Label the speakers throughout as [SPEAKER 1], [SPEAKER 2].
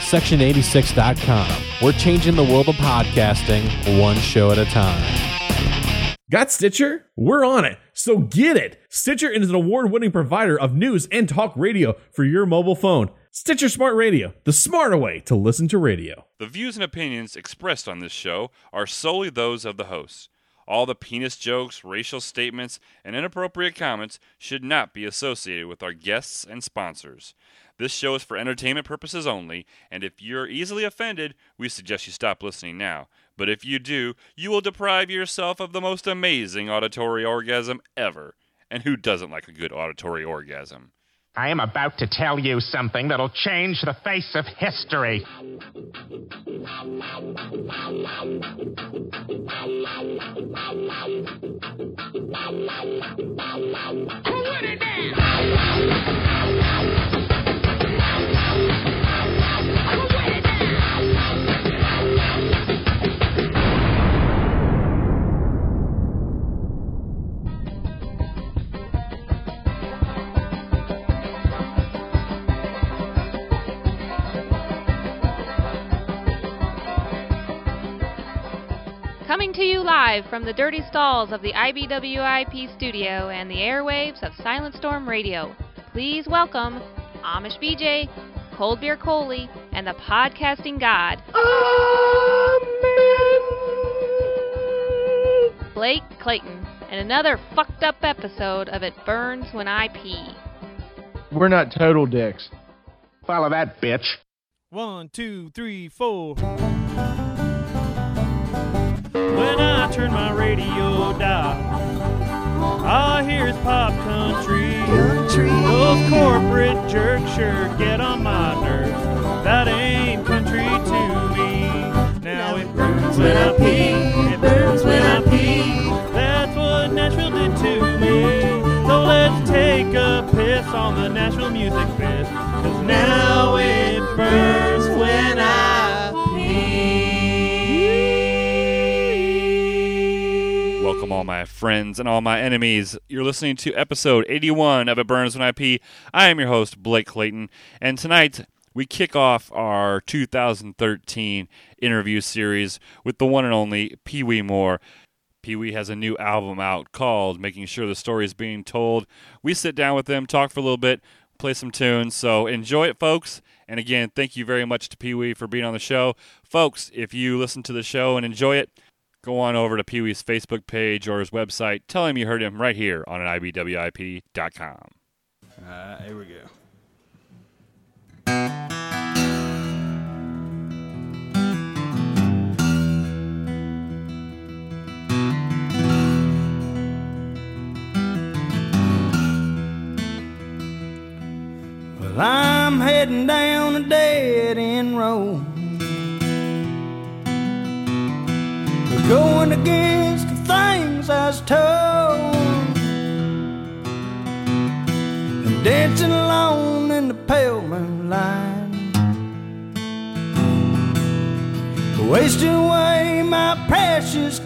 [SPEAKER 1] Section86.com. We're changing the world of podcasting one show at a time.
[SPEAKER 2] Got Stitcher? We're on it, so get it! Stitcher is an award-winning provider of news and talk radio for your mobile phone. Stitcher Smart Radio, the smarter way to listen to radio.
[SPEAKER 3] The views and opinions expressed on this show are solely those of the hosts. All the penis jokes, racial statements, and inappropriate comments should not be associated with our guests and sponsors. This show is for entertainment purposes only, and if you're easily offended, we suggest you stop listening now. But if you do, you will deprive yourself of the most amazing auditory orgasm ever. And who doesn't like a good auditory orgasm?
[SPEAKER 4] I am about to tell you something that'll change the face of history. Put it down!
[SPEAKER 5] Coming to you live from the dirty stalls of the IBWIP studio and the airwaves of Silent Storm Radio. Please welcome Amish BJ, Cold Beer Coley, and the podcasting god, Amen, Blake Clayton, and another fucked up episode of It Burns When I Pee.
[SPEAKER 6] We're not total dicks.
[SPEAKER 4] Follow that, bitch.
[SPEAKER 7] 1, 2, 3, 4. When I turn my radio dial, all I hear is pop country. Those corporate jerks sure get on my nerves. That ain't country to me. Now it burns when I pee. It burns when I pee. That's what Nashville did to me. So let's take a piss on the Nashville Music Fest. 'Cause now it burns when I pee.
[SPEAKER 3] Welcome all my friends and all my enemies. You're listening to episode 81 of It Burns When I Pee. I am your host, Blake Clayton, and tonight we kick off our 2013 interview series with the one and only Pee Wee Moore. Pee Wee has a new album out called Making Sure the Story is Being Told. We sit down with him, talk for a little bit, play some tunes, so enjoy it, folks. And again, thank you very much to Pee Wee for being on the show. Folks, if you listen to the show and enjoy it, go on over to Pee Wee's Facebook page or his website. Tell him you heard him right here on IBWIP.com.
[SPEAKER 7] Here we go.
[SPEAKER 8] Well, I'm heading down a dead-end road, going against the things I was told, and dancing alone in the pale moonlight, wasting away my precious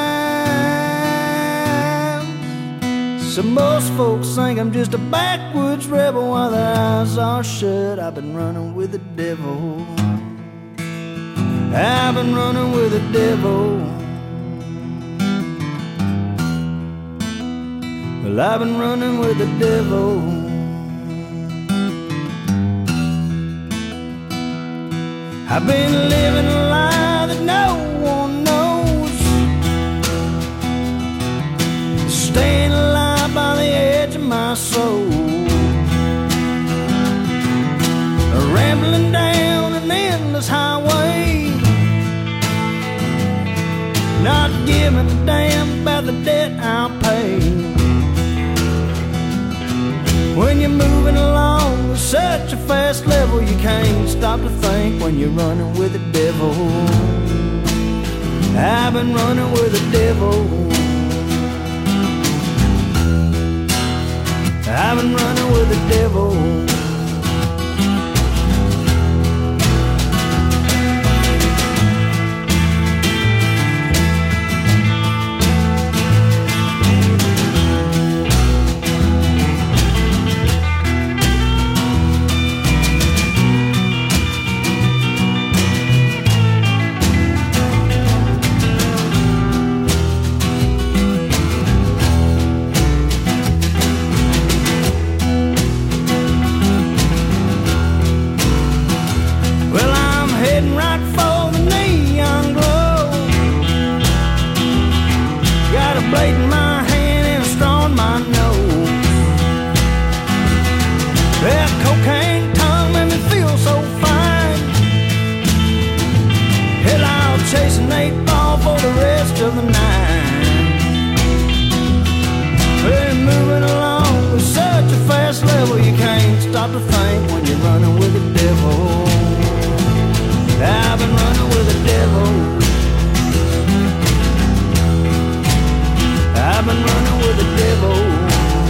[SPEAKER 8] time. So most folks think I'm just a backwoods rebel while their eyes are shut. I've been running with the devil. I've been running with the devil. Well, I've been running with the devil. I've been living a lie that no one knows, staying alive by the edge of my soul, rambling down an endless highway, not giving a damn about the debt I'll pay. When you're moving along at such a fast level, you can't stop to think when you're running with the devil. I've been running with the devil. I've been running with the devil. heading right for the neon glow. Got a blade in my hand and a straw in my nose. That cocaine tongue made me feel so fine. Hell, I'll chase an 8-ball for the rest of the night. We're moving along with such a fast level, you can't stop to think when you're running with the devil. I've been running with the devil. I've been running with the devil.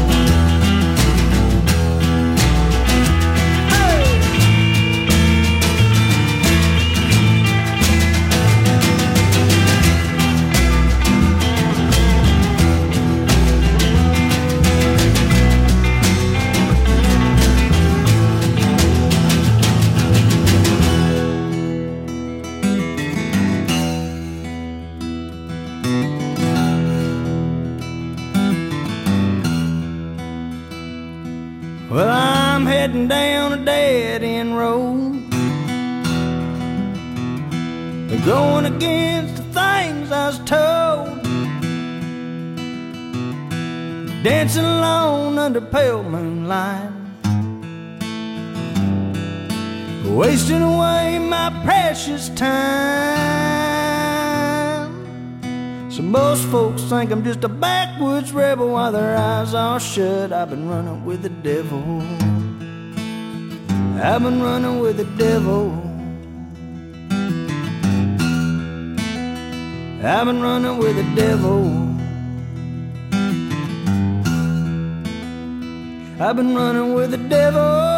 [SPEAKER 8] Well, I'm heading down a dead-end road, going against the things I was told, dancing alone under pale moonlight, wasting away my precious time. So most folks think I'm just a backwoods rebel while their eyes are shut. I've been running with the devil. I've been running with the devil. I've been running with the devil. I've been running with the devil.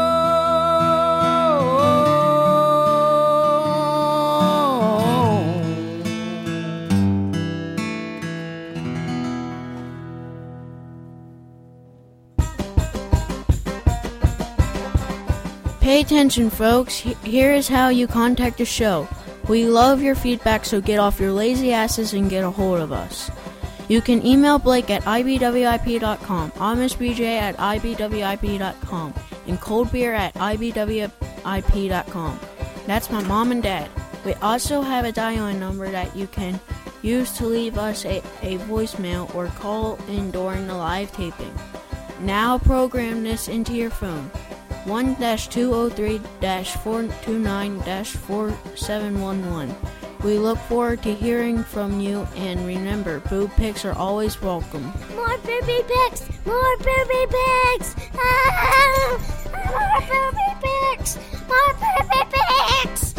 [SPEAKER 9] Pay attention, folks. Here is how you contact the show. We love your feedback, so get off your lazy asses and get a hold of us. You can email Blake at ibwip.com, AmishBJ at ibwip.com, and Coldbeer at ibwip.com. That's my mom and dad. We also have a dial-in number that you can use to leave us a voicemail or call in during the live taping. Now program this into your phone. 1-203-429-4711. We look forward to hearing from you, and remember, boob pics are always welcome.
[SPEAKER 10] More booby pics! More booby pics! Ah, more booby pics! More booby pics!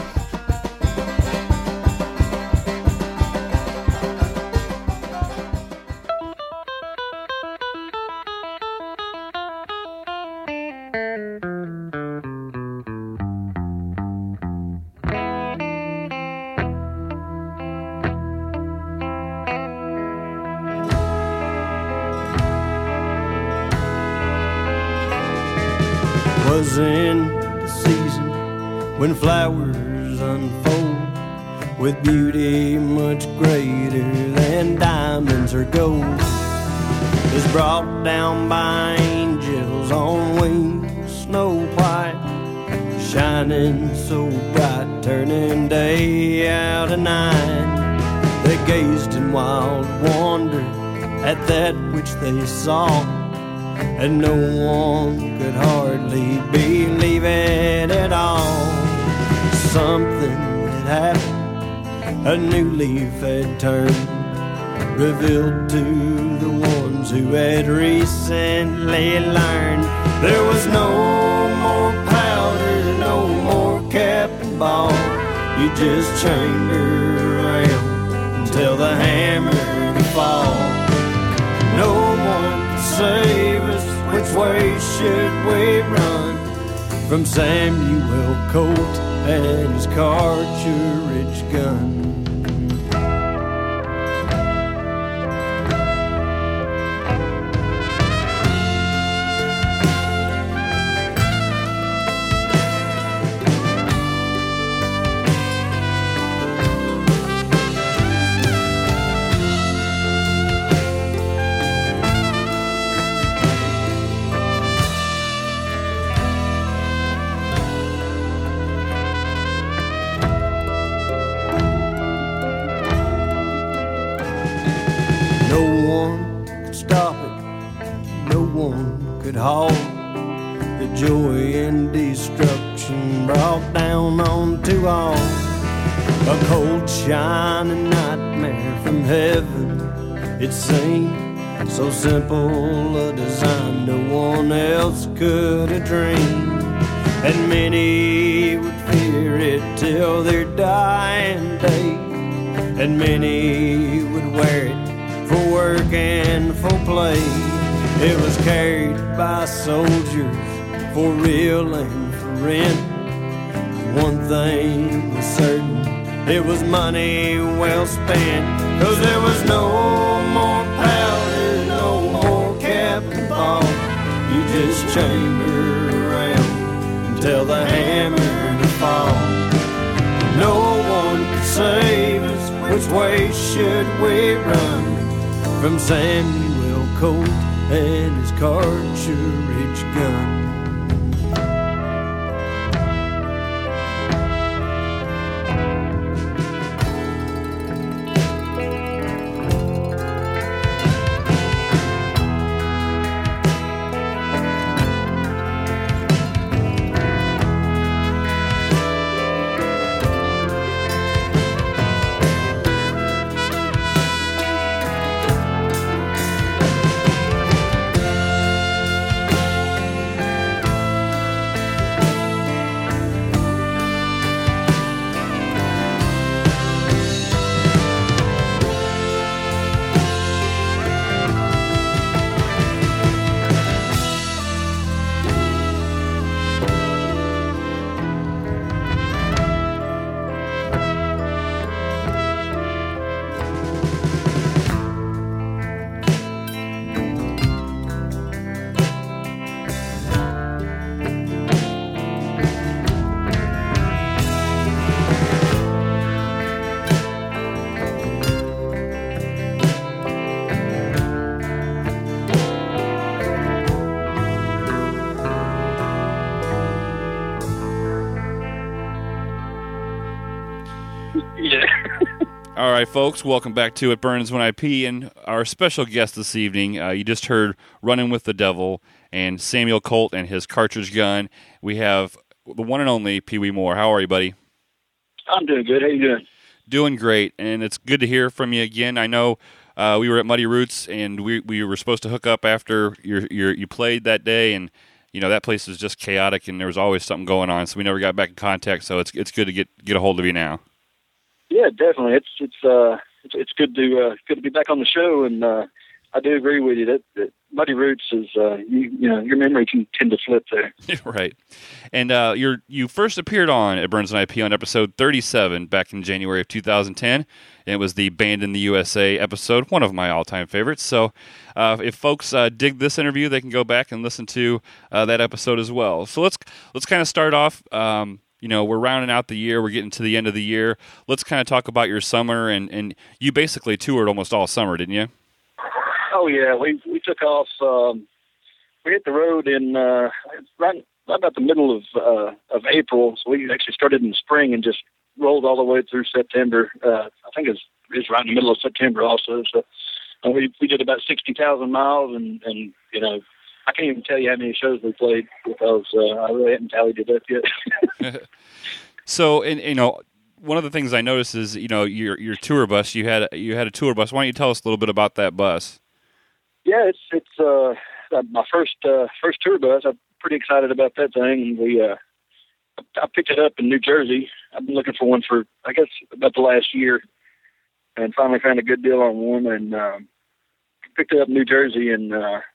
[SPEAKER 8] Was in the season when flowers unfold with beauty much greater than diamonds or gold, is brought down by angels on wings, snow white, shining so bright, turning day out of night. They gazed in wild wonder at that which they saw, and no one could hardly believe it at all. Something had happened, a new leaf had turned, revealed to the ones who had recently learned. There was no more powder, no more cap and ball. You just chained her around until the hammer could fall. No one could save us. Which way should we run from Samuel Colt and his cartridge gun? haul. The joy and destruction brought down onto all. A cold shining nightmare from heaven. It seemed so simple a design no one else could have dreamed. And many would fear it till their dying day. And many would wear it for work and for play. It was carried by soldiers for real and for rent. One thing was certain, it was money well spent. 'Cause there was no more powder, no more Captain Ball. You just chamber around until the hammer to fall. No one could save us, which way should we run? From Samuel Colt and his cartridge gun.
[SPEAKER 3] All right, folks, welcome back to It Burns When I Pee, and our special guest this evening, you just heard Running with the Devil and Samuel Colt and his cartridge gun. We have the one and only Pee Wee Moore. How are you, buddy?
[SPEAKER 11] I'm doing good. How you doing?
[SPEAKER 3] Doing great, and it's good to hear from you again. I know we were at Muddy Roots, and we were supposed to hook up after you played that day, and you know that place was just chaotic, and there was always something going on, so we never got back in contact. So it's good to get a hold of you now.
[SPEAKER 11] Yeah, definitely. It's good to be back on the show, and I do agree with you that Muddy Roots is you know your memory can tend to slip there.
[SPEAKER 3] Right, and you first appeared on It Burns When I Pee on episode 37 back in January of 2010, and it was the Band in the USA episode, one of my all-time favorites. So if folks dig this interview, they can go back and listen to that episode as well. So let's kind of start off. You know, we're rounding out the year. We're getting to the end of the year. Let's kind of talk about your summer, and you basically toured almost all summer, didn't you?
[SPEAKER 11] Oh yeah, we took off. We hit the road in right about the middle of April. So we actually started in the spring and just rolled all the way through September. I think it's right in the middle of September also. So we did about 60,000 miles, and you know. I can't even tell you how many shows we played because I really haven't tallied it up yet.
[SPEAKER 3] So, and you know, one of the things I noticed is, you know, your tour bus. You had a tour bus. Why don't you tell us a little bit about that bus?
[SPEAKER 11] Yeah, it's my first tour bus. I'm pretty excited about that thing. I picked it up in New Jersey. I've been looking for one for I guess about the last year, and finally found a good deal on one and picked it up in New Jersey and.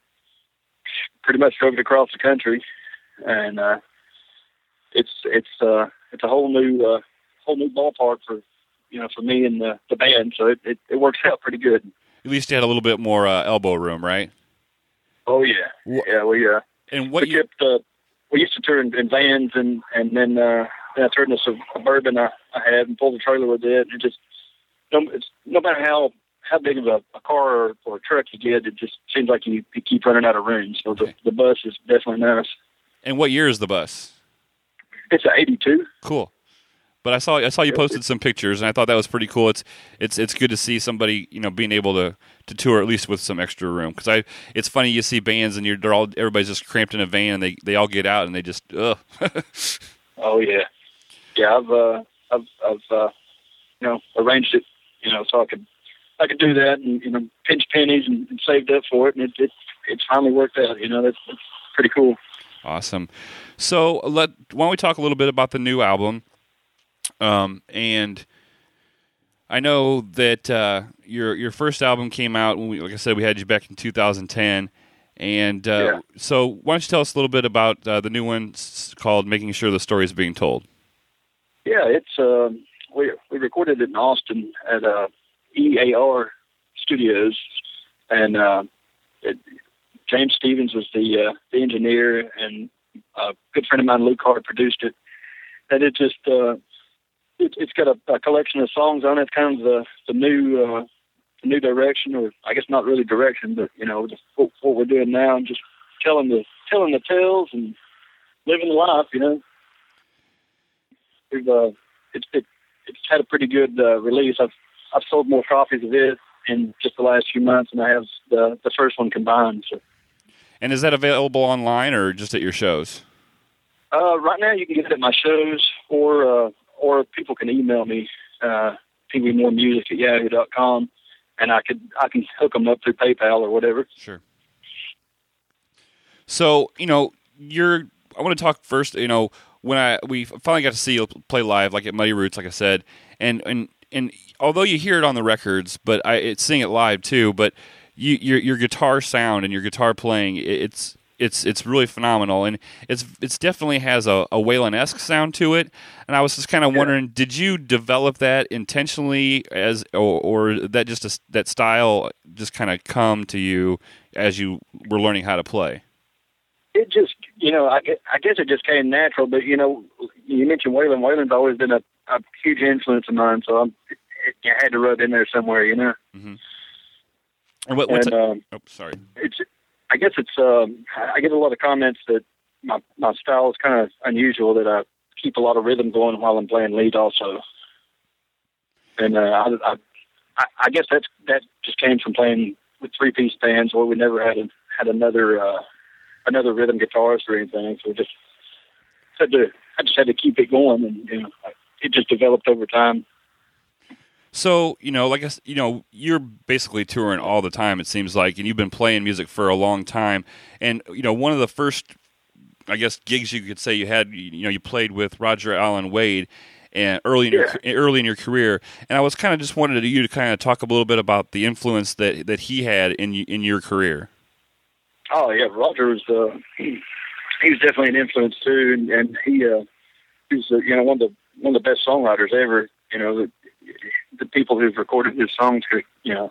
[SPEAKER 11] Pretty much drove it across the country, and it's a whole new ballpark for me and the band. So it works out pretty good.
[SPEAKER 3] At least you had a little bit more elbow room, right?
[SPEAKER 11] Oh yeah, yeah. We used to tour in vans, and then I turned this Suburban I had and pulled the trailer with it. And it just no matter how big of a car or a truck you get, it just seems like you keep running out of room. So the bus is definitely nice.
[SPEAKER 3] And what year is the bus?
[SPEAKER 11] It's an 82.
[SPEAKER 3] Cool. But I saw you posted some pictures, and I thought that was pretty cool. It's good to see somebody being able to tour at least with some extra room, because it's funny, you see bands and everybody's just cramped in a van, and they all get out and they just ugh.
[SPEAKER 11] Oh yeah, I've arranged it so I could do that and pinch pennies and saved up for it, and it's finally worked out. That's pretty cool.
[SPEAKER 3] Awesome. So why don't we talk a little bit about the new album? And I know that your first album came out when like I said, we had you back in 2010, and so why don't you tell us a little bit about the new one called "Making Sure the Story is Being Told"?
[SPEAKER 11] Yeah, it's we recorded it in Austin at EAR Studios, and James Stevens was the engineer, and a good friend of mine, Luke Hart, produced it. And it just it's got a collection of songs on it. It's kind of the new direction, or I guess not really direction, but just what we're doing now, and just telling the tales and living the life. It's had a pretty good release. I've sold more copies of it in just the last few months than I have the first one combined. So.
[SPEAKER 3] And is that available online or just at your shows?
[SPEAKER 11] Right now, you can get it at my shows, or people can email me, pwmoremusic@yahoo.com, and I can hook them up through PayPal or whatever.
[SPEAKER 3] Sure. So I want to talk first. When we finally got to see you play live, like at Muddy Roots, like I said, and although you hear it on the records, but it's seeing it live too. But your guitar sound and your guitar playing, it's really phenomenal, and it's definitely has a Waylon-esque sound to it. And I was just kind of wondering, did you develop that intentionally or that just that style just kind of come to you as you were learning how to play?
[SPEAKER 11] It just, I guess it just came natural. But you mentioned Waylon. Waylon's always been a huge influence of mine, so it had to rub in there somewhere,
[SPEAKER 3] Mm-hmm. Sorry.
[SPEAKER 11] I guess I get a lot of comments that my style is kind of unusual, that I keep a lot of rhythm going while I'm playing lead also. And I guess that just came from playing with three-piece bands where we never had another rhythm guitarist or anything. So I just had to keep it going, and it just developed over time.
[SPEAKER 3] So, you're basically touring all the time, it seems like, and you've been playing music for a long time. And, one of the first, I guess, gigs you could say you had, you played with Roger Allen Wade and early in your career. And I was kind of just wanted you to kind of talk a little bit about the influence that he had in your career.
[SPEAKER 11] Oh, yeah, Roger was he was definitely an influence too, and he was one of the best songwriters ever. The people who've recorded his songs could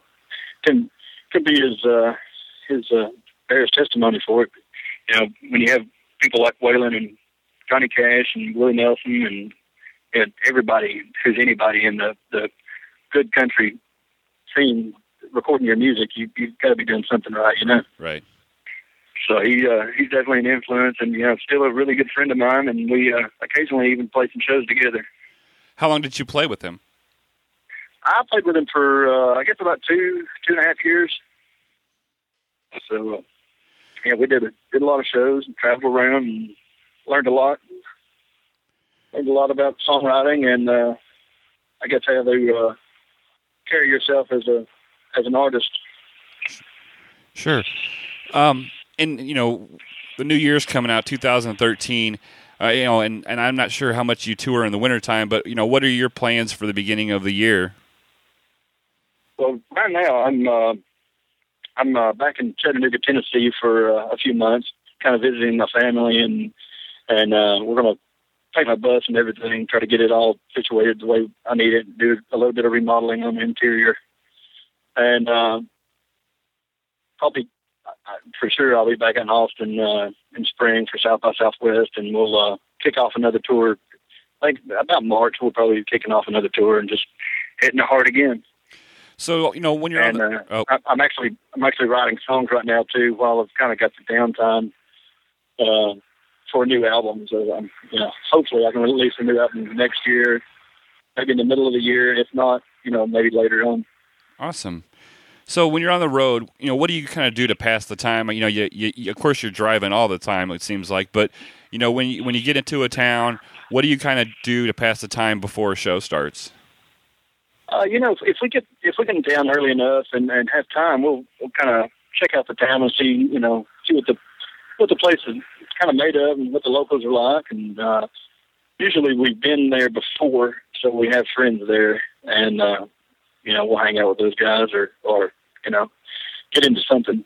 [SPEAKER 11] be his bears testimony for it. When you have people like Waylon and Johnny Cash and Willie Nelson and everybody who's anybody in the good country scene recording your music, you've got to be doing something right,
[SPEAKER 3] Right.
[SPEAKER 11] So he's definitely an influence, and still a really good friend of mine, and we occasionally even play some shows together. How long did you play with him? I played with him for I guess about 2.5 years. So we did a lot of shows and traveled around and learned a lot. Learned a lot about songwriting and I guess how to carry yourself as an artist.
[SPEAKER 3] Sure. And the new year's coming out, 2013. And I'm not sure how much you tour in the wintertime, but what are your plans for the beginning of the year? Well, right now I'm back in Chattanooga, Tennessee for a few months, kind of visiting my family, and we're going to take my bus and everything, try to get it all situated the way I need it, do a little bit of remodeling on the interior, and probably for sure I'll be back in Austin in spring for South by Southwest, and we'll kick off another tour. I think about March we'll probably be kicking off another tour and just hitting it hard again. So when you're I'm actually writing songs right now too, while I've kind of got the downtime for a new album. So hopefully I can release a new album next year,
[SPEAKER 11] maybe in the middle of the year. If not, maybe later on.
[SPEAKER 3] Awesome. So when you're on the road, what do you kind of do to pass the time? You of course you're driving all the time, it seems like, but when you get into a town, what do you kind of do to pass the time before a show starts?
[SPEAKER 11] If we get down early enough and have time, we'll kind of check out the town and see what the place is kind of made of and what the locals are like. And usually we've been there before, so we have friends there, and we'll hang out with those guys or get into something.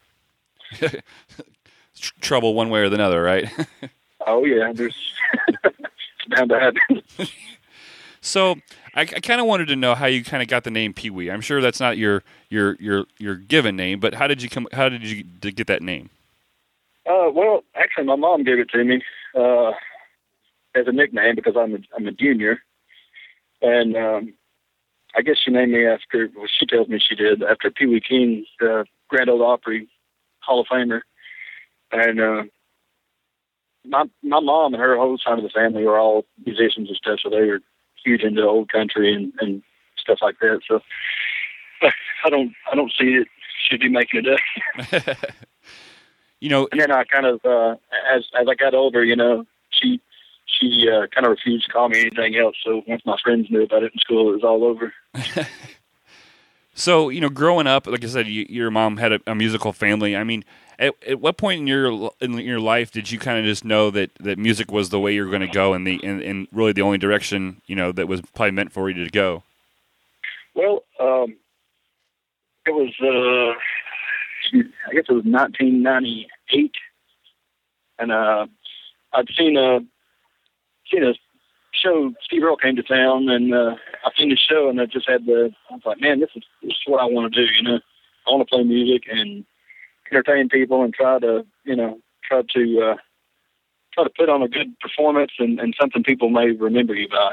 [SPEAKER 3] Trouble one way or the other, right?
[SPEAKER 11] Oh yeah, there's it's bound to happen.
[SPEAKER 3] So I kind of wanted to know how you kind of got the name Pee Wee. I'm sure that's not your given name, but how did you get that name?
[SPEAKER 11] Well, actually, my mom gave it to me as a nickname because I'm a junior, and I guess she named me after. Well, she tells me she did after Pee Wee King, the Grand Ole Opry Hall of Famer, and my mom and her whole side of the family were all musicians and stuff, so they were huge into old country and stuff like that. So I don't see it. She'd be making it up. And then I kind of, as I got older, she kind of refused to call me anything else. So once my friends knew about it in school, it was all over.
[SPEAKER 3] So, growing up, like I said, your mom had a musical family. I mean, at what point in your life did you kind of just know that music was the way you were going to go and really the only direction, that was probably meant for you to go?
[SPEAKER 11] Well, it was, I guess it was 1998, and I'd seen a show. Steve Earle came to town, and I seen the show, and I was like, man, this is what I want to do. I want to play music and entertain people, and try to put on a good performance and something people may remember you by.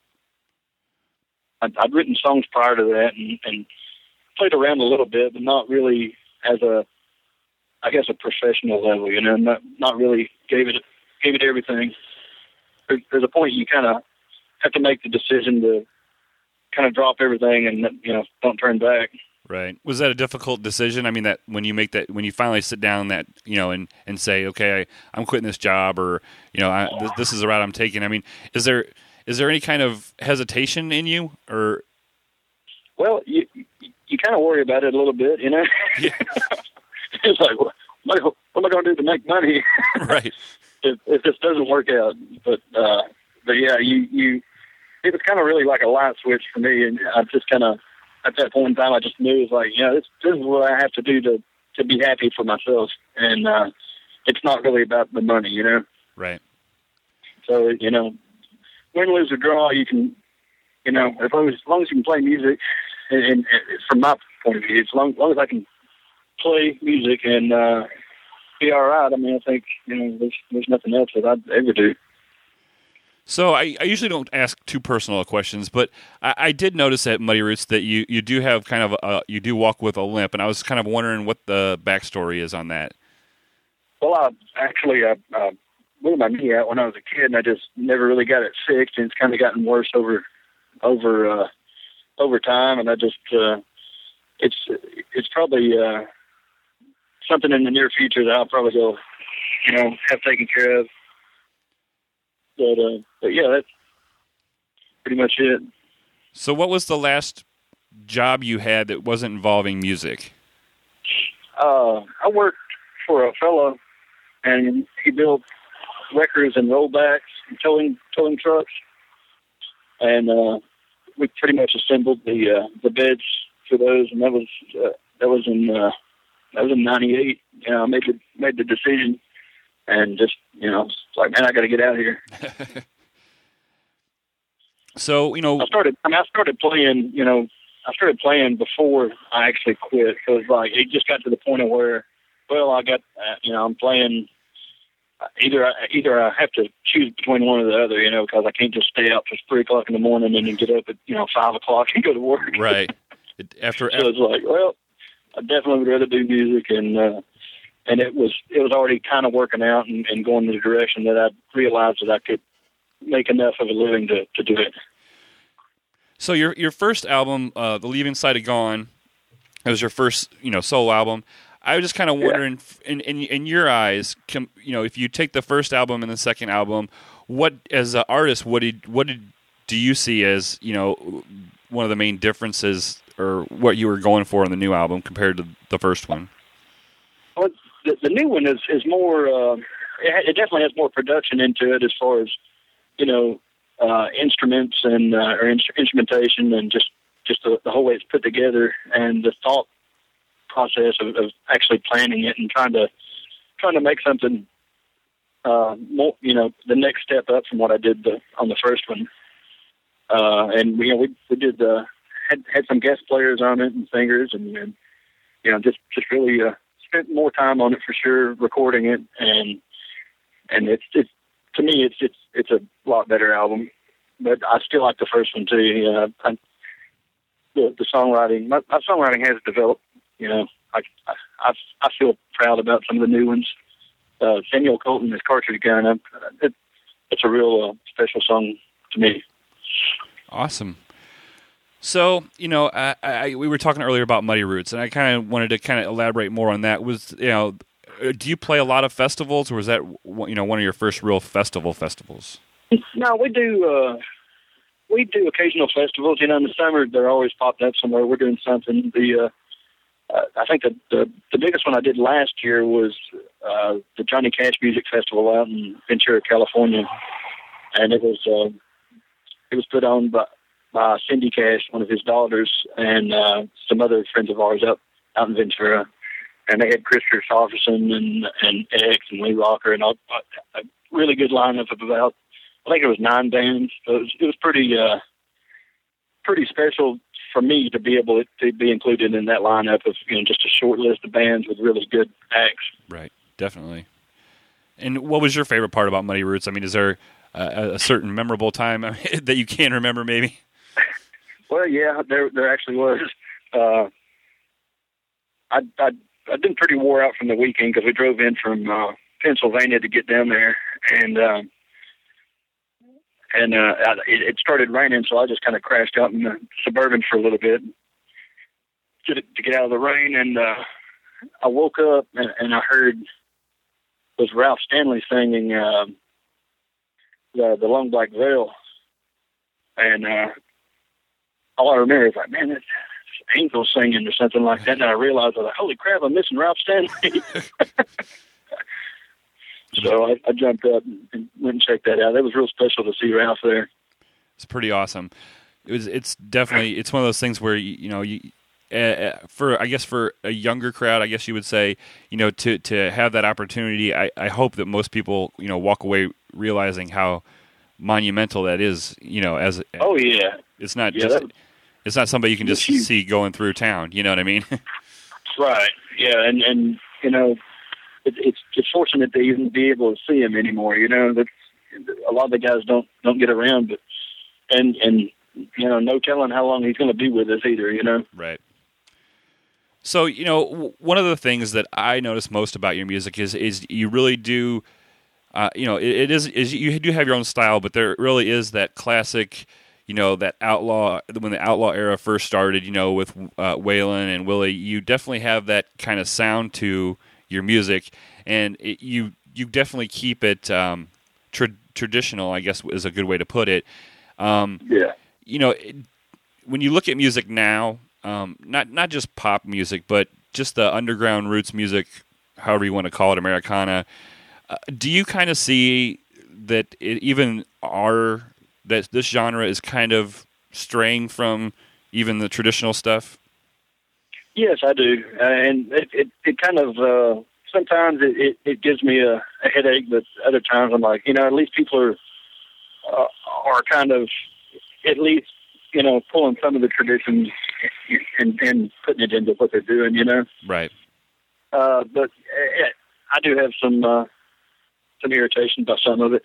[SPEAKER 11] I'd written songs prior to that and played around a little bit, but not really as a professional level, not really gave it everything. There's a point you kind of have to make the decision to kind of drop everything and, don't turn back.
[SPEAKER 3] Right. Was that a difficult decision? I mean, that when you finally sit down and say, okay, I'm quitting this job, or, this is the route I'm taking. I mean, is there any kind of hesitation in you, or?
[SPEAKER 11] Well, you kind of worry about it a little bit, Yeah. It's like, what am I going to do to make money?
[SPEAKER 3] Right.
[SPEAKER 11] if this doesn't work out. But yeah, it was kind of really like a light switch for me. And I just kind of, at that point in time, I just knew it was like, this is what I have to do to be happy for myself. And it's not really about the money,
[SPEAKER 3] Right.
[SPEAKER 11] So, win, lose, or draw, you can, as long as you can play music, and from my point of view, as long as I can play music and be all right. I mean, I think there's nothing else that I'd ever do.
[SPEAKER 3] So I usually don't ask too personal questions, but I did notice at Muddy Roots that you do have kind of you do walk with a limp, and I was kind of wondering what the backstory is on that.
[SPEAKER 11] Well, I blew my knee out when I was a kid, and I just never really got it fixed, and it's kind of gotten worse over time, and I just it's probably something in the near future that I'll probably go, have taken care of. But yeah, that's pretty much it.
[SPEAKER 3] So what was the last job you had that wasn't involving music?
[SPEAKER 11] I worked for a fellow, and he built wreckers and rollbacks and towing trucks. And we pretty much assembled the beds for those, and that was in '98. I made the decision, and just it's like, man, I got to get out of here.
[SPEAKER 3] So
[SPEAKER 11] I started playing. I started playing before I actually quit, because like it just got to the point of where, well, I got I'm playing. Either I have to choose between one or the other, because I can't just stay up till 3:00 in the morning and then get up at 5:00 and go to work.
[SPEAKER 3] Right.
[SPEAKER 11] So it's like, well, I definitely would rather do music, and it was already kind of working out and going in the direction that I realized that I could make enough of a living to do it.
[SPEAKER 3] So your first album, The Leaving Side of Gone, it was your first, solo album. I was just kind of wondering, in your eyes, if you take the first album and the second album, what, as an artist, what do you see as, one of the main differences, or what you were going for in the new album compared to the first one?
[SPEAKER 11] Well, the new one is more. It definitely has more production into it, as far as instruments and or instrumentation, and just the whole way it's put together, and the thought process of actually planning it and trying to make something more, the next step up from what I did on the first one. And we did had some guest players on it and singers, and just really spent more time on it for sure, recording it, and it's to me it's a lot better album, but I still like the first one too. The songwriting, my songwriting has developed. I feel proud about some of the new ones. Samuel Colton, his Cartridge Gun, it's a real special song to me.
[SPEAKER 3] Awesome. So, we were talking earlier about Muddy Roots, and I kind of wanted to elaborate more on that. Do you play a lot of festivals, or was that, one of your first real festivals?
[SPEAKER 11] No, we do occasional festivals. In the summer, they're always popping up somewhere. We're doing something. I think the biggest one I did last year was the Johnny Cash Music Festival out in Ventura, California, and it was put on by Cindy Cash, one of his daughters, and some other friends of ours out in Ventura, and they had Chris Christopherson and X and Lee Rocker and a really good lineup of about, I think it was 9 bands. So it was pretty special for me to be able to be included in that lineup of just a short list of bands with really good acts.
[SPEAKER 3] Right, definitely. And what was your favorite part about Muddy Roots? I mean, is there a certain memorable time that you can remember, maybe?
[SPEAKER 11] Well, yeah, there actually was. I'd been pretty wore out from the weekend because we drove in from Pennsylvania to get down there, and it started raining, so I just kind of crashed out in the Suburban for a little bit to get out of the rain. And I woke up and I heard was Ralph Stanley singing the Long Black Veil, and all I remember is like, man, that's Angel singing or something like that. And I realized, I was like, holy crap, I'm missing Ralph Stanley. So I jumped up and went and checked that out. That was real special to see Ralph there.
[SPEAKER 3] It's pretty awesome. It's definitely one of those things where for a younger crowd, I guess you would say, to have that opportunity. I hope that most people walk away realizing how monumental that is.
[SPEAKER 11] Oh yeah,
[SPEAKER 3] it's not it's not somebody you can just see going through town. You know what I mean?
[SPEAKER 11] Right. Yeah, and it's fortunate to even be able to see him anymore. That a lot of the guys don't get around, but and no telling how long he's going to be with us either.
[SPEAKER 3] Right. So one of the things that I notice most about your music is you really do, it is you do have your own style, but there really is that classic. That outlaw, when the outlaw era first started, with Waylon and Willie, you definitely have that kind of sound to your music, and you definitely keep it traditional, I guess is a good way to put it.
[SPEAKER 11] Yeah.
[SPEAKER 3] When you look at music now, not just pop music, but just the underground roots music, however you want to call it, Americana, do you kind of see that that this genre is kind of straying from even the traditional stuff?
[SPEAKER 11] Yes, I do, and it kind of sometimes it gives me a headache, but other times I'm like, at least people are kind of at least pulling some of the traditions and putting it into what they're doing,
[SPEAKER 3] Right.
[SPEAKER 11] But I do have some irritation about some of it.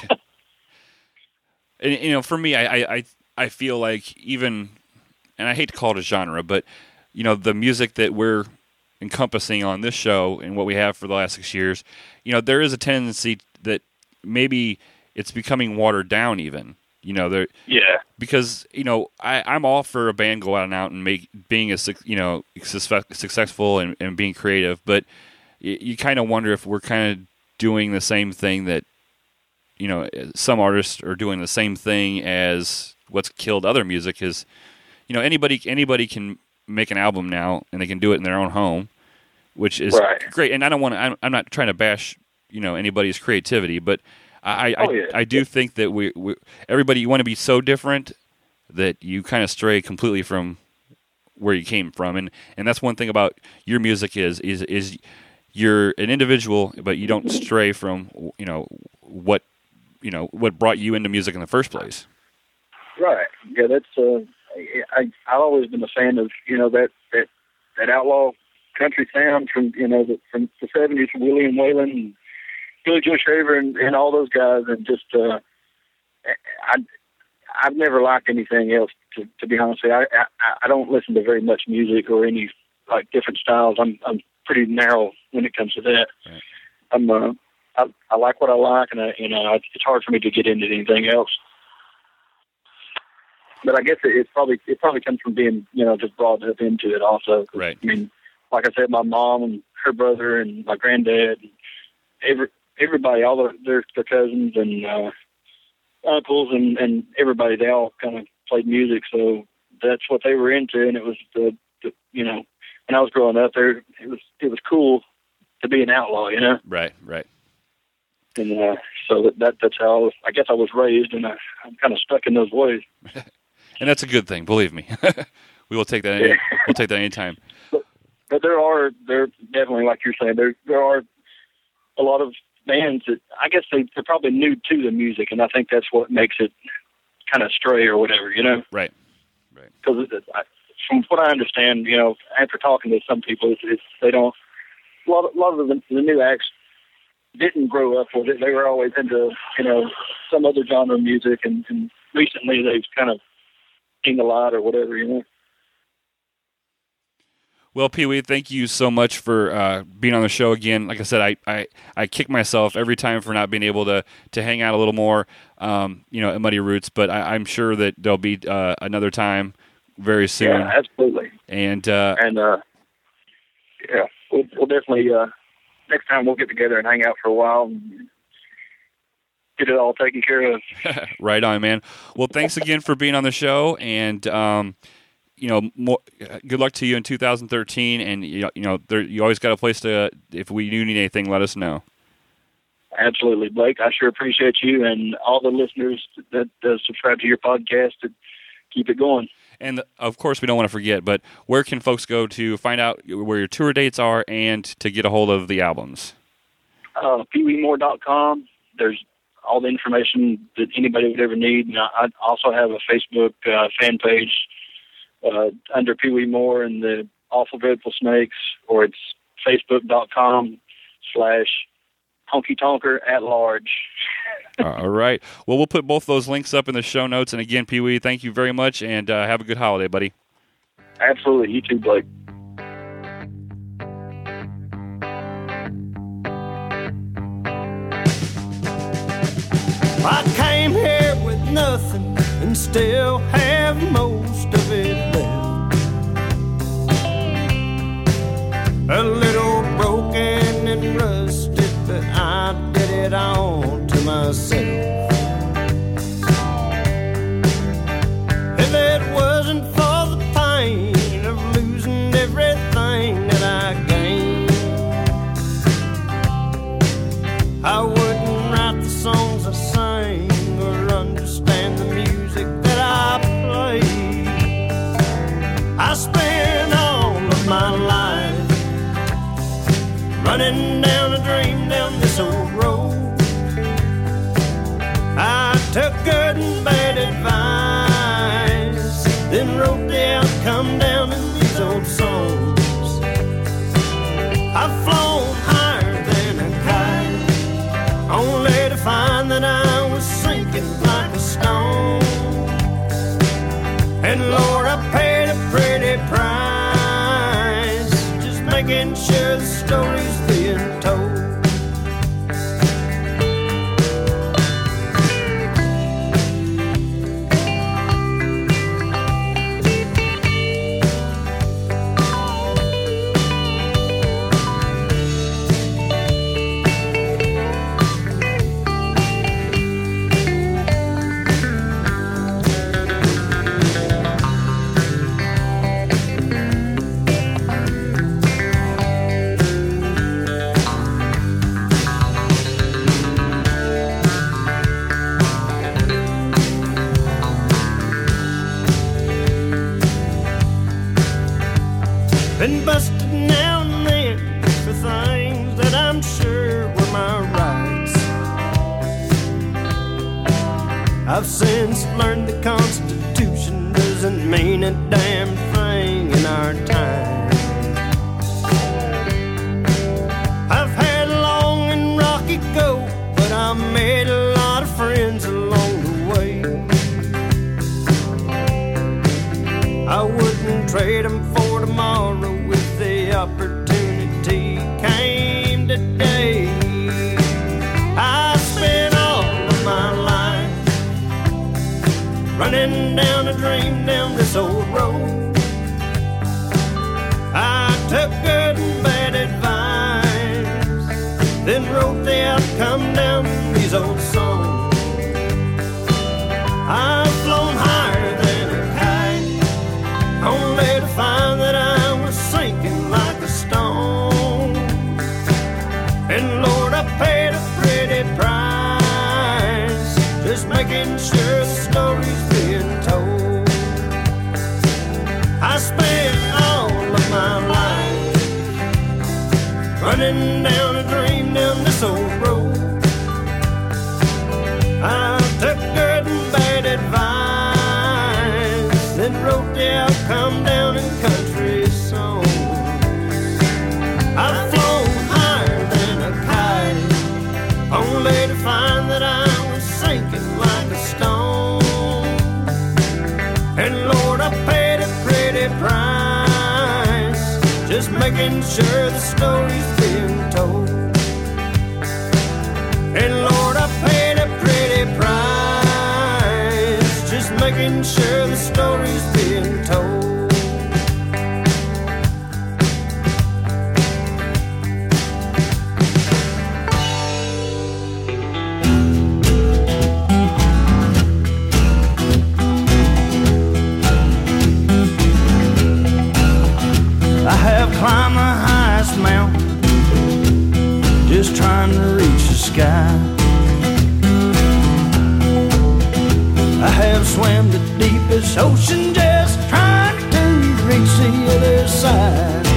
[SPEAKER 3] And for me, I feel like even, and I hate to call it a genre, but the music that we're encompassing on this show and what we have for the last 6 years, there is a tendency that maybe it's becoming watered down even, You know, because, you know, I'm all for a band going out and being successful and being creative, but you kind of wonder if we're kind of doing the same thing that, you know, some artists are doing the same thing as what's killed other music is, you know, anybody can make an album now and they can do it in their own home, which is great. And I'm not trying to bash, you know, anybody's creativity, but I do think that we everybody, you want to be so different that you kind of stray completely from where you came from, and that's one thing about your music is you're an individual, but you don't stray from what brought you into music in the first place.
[SPEAKER 11] Right. Yeah, that's I've always been a fan of that outlaw country sound from the 70s, William Whalen and Billy Joe Shaver and all those guys, and just I've never liked anything else. To be honest with you, I don't listen to very much music or any like different styles. I'm pretty narrow when it comes to that. Right. I like what I like, and it's hard for me to get into anything else. But I guess it probably comes from being just brought up into it also.
[SPEAKER 3] Right.
[SPEAKER 11] I mean, like I said, my mom and her brother and my granddad, and everybody, all their cousins and uncles and everybody, they all kind of played music, so that's what they were into, and it was the when I was growing up there, it was cool to be an outlaw,
[SPEAKER 3] Right.
[SPEAKER 11] And so that's how I guess I was raised, and I'm kind of stuck in those ways.
[SPEAKER 3] And that's a good thing, believe me. We will take that. We'll take that anytime.
[SPEAKER 11] But there definitely, like you're saying, there are a lot of bands that I guess they're probably new to the music, and I think that's what makes it kind of stray or whatever,
[SPEAKER 3] Right.
[SPEAKER 11] Because from what I understand, after talking to some people, they don't. A lot of the new acts didn't grow up with it. They were always into some other genre of music, and recently they've kind of seen a lot or whatever,
[SPEAKER 3] Well, Pee Wee, thank you so much for being on the show again. Like I said, I kick myself every time for not being able to hang out a little more, at Muddy Roots. But I'm sure that there'll be another time very soon.
[SPEAKER 11] Yeah, absolutely.
[SPEAKER 3] And
[SPEAKER 11] we'll definitely next time we'll get together and hang out for a while and get it all taken care of.
[SPEAKER 3] Right on, man. Well, thanks again for being on the show, and more good luck to you in 2013. And you always got a place to. If we do need anything, let us know.
[SPEAKER 11] Absolutely, Blake. I sure appreciate you and all the listeners that subscribe to your podcast to keep it going.
[SPEAKER 3] And of course, we don't want to forget. But where can folks go to find out where your tour dates are and to get a hold of the albums? PeeWeeMoore.com. There's all the information that anybody would ever need. And I also have a Facebook fan page under Pee Wee Moore and the Awful Dreadful Snakes, or it's Facebook.com/HonkyTonker@large. All right. Well, we'll put both those links up in the show notes. And again, Pee Wee, thank you very much, and have a good holiday, buddy.
[SPEAKER 11] Absolutely. You too, Blake.
[SPEAKER 8] I came here with nothing and still have most of it left. A little broken and rusted, but I did it all to myself. If it wasn't for the pain of losing everything that I gained, I wouldn't write the songs I sang or understand the music that I played. I spent all of my life running down a dream down this old road. I took good and bad advice, then wrote the outcome down in these old songs. I've flown higher than a kite, only to find that I was sinking like a stone. And Lord, I paid a pretty price, just making sure the story's being told. Been busted now and then for things that I'm sure were my rights. I've since learned the Constitution doesn't mean a damn thing in our time. I've had a long and rocky go, but I made a lot of friends along the way. I wouldn't trade them for tomorrow if the opportunity came today. I spent all of my life running down a dream down this old road. I took good and bad advice, then wrote the outcome down these old songs. I've flown higher than a kite, only to find that I was sinking like a stone. And Lord, I paid a pretty price, just making sure the story's being told. I spent all of my life running down a dream down this old road. I took good and bad advice, then wrote the outcome down in country songs. I've flown higher than a kite, only to find that I was sinking like a stone. And Lord, I paid a pretty price, just making sure the story's being told. And Lord, I paid a pretty price, just making sure the story's being told. I have climbed the highest mountain, just trying to reach the sky. I have swam the deepest ocean, just trying to reach the other side.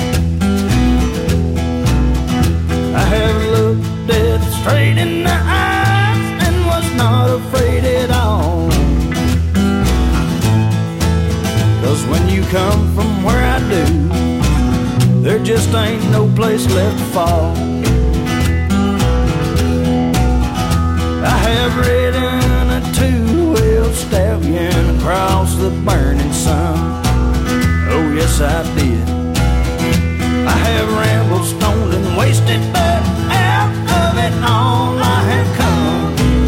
[SPEAKER 8] I have looked death straight in the eyes and was not afraid at all. 'Cause when you come from where I do, there just ain't no place left to fall. I have ridden a two-wheeled stallion across the burning sun. Oh yes, I did. I have rambled, stoned and wasted, but out of it all I have come.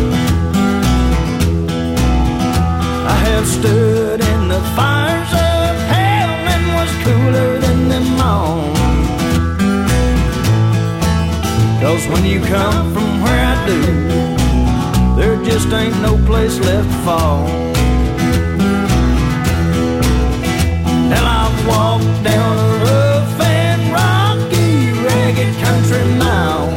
[SPEAKER 8] I have stood in the fires of hell and was cooler than them all. 'Cause when you come from where I do, there just ain't no place left to fall. Hell, I've walked down a rough and rocky, ragged country mile,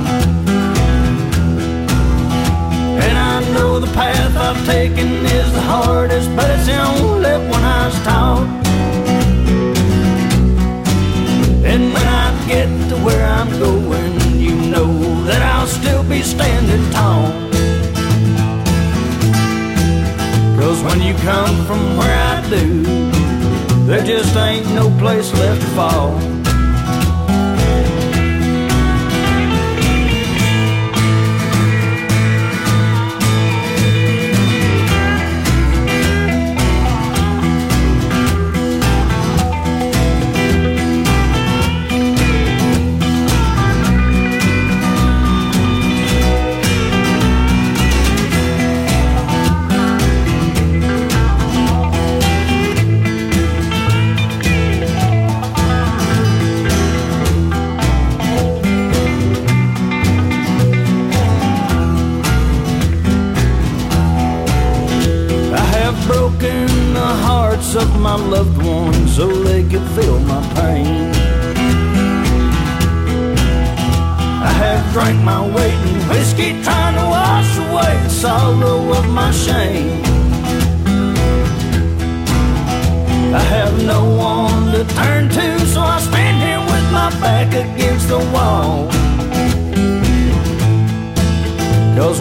[SPEAKER 8] and I know the path I've taken is the hardest, but it's the only one I was taught. And when I get to where I'm going, you know that I'll still be standing tall. 'Cause when you come from where I do, there just ain't no place left to fall. Of my loved ones so they could feel my pain. I have drank my weight in whiskey, trying to wash away the sorrow of my shame. I have no one to turn to, so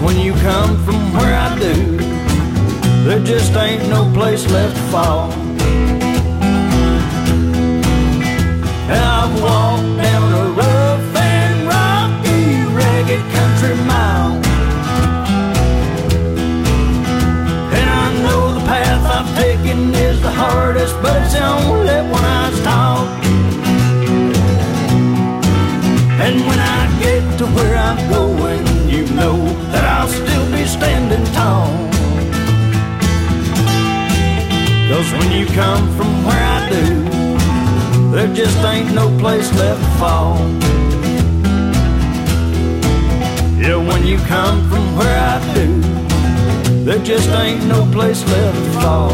[SPEAKER 8] when you come from where I do, there just ain't no place left to fall. I've walked down a rough and rocky, ragged country mile, and I know the path I've taken is the hardest, but it's the only one I stalk. And when I get to where I'm going, you know that I'll still be standing tall. 'Cause when you come from where I do, there just ain't no place left to fall. Yeah, when you come from where I do, there just ain't no place left to fall.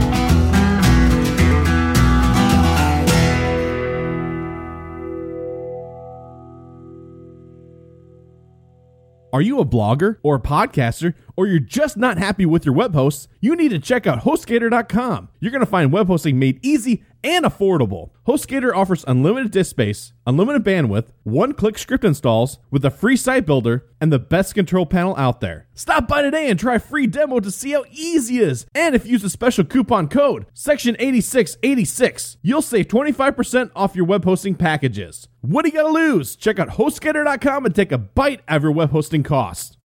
[SPEAKER 2] Are you a blogger or a podcaster, or you're just not happy with your web hosts? You need to check out HostGator.com. You're going to find web hosting made easy and affordable. HostGator offers unlimited disk space, unlimited bandwidth, one-click script installs with a free site builder, and the best control panel out there. Stop by today and try a free demo to see how easy it is. And if you use a special coupon code, Section 8686, you'll save 25% off your web hosting packages. What do you got to lose? Check out HostGator.com and take a bite out of your web hosting costs.